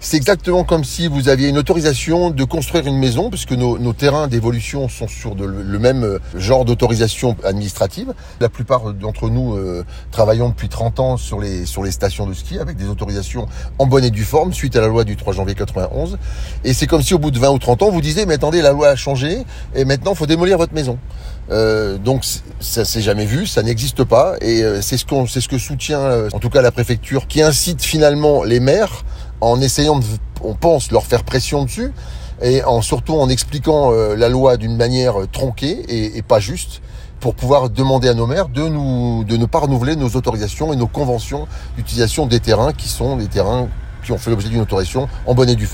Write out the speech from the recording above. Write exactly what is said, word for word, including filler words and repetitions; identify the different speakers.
Speaker 1: C'est exactement comme si vous aviez une autorisation de construire une maison, puisque nos, nos terrains d'évolution sont sur de, le même genre d'autorisation administrative. La plupart d'entre nous euh, travaillons depuis trente ans sur les, sur les stations de ski avec des autorisations en bonne et due forme suite à la loi du trois janvier quatre-vingt-onze. Et c'est comme si au bout de vingt ou trente ans, vous disiez, mais attendez, la loi a changé et maintenant il faut démolir votre maison. Euh, donc ça s'est jamais vu, ça n'existe pas, et euh, c'est ce qu'on, c'est ce que soutient euh, en tout cas la préfecture, qui incite finalement les maires en essayant de, on pense, leur faire pression dessus, et en surtout en expliquant euh, la loi d'une manière tronquée et, et pas juste, pour pouvoir demander à nos maires de nous, de ne pas renouveler nos autorisations et nos conventions d'utilisation des terrains qui sont des terrains qui ont fait l'objet d'une autorisation en bonne et due forme.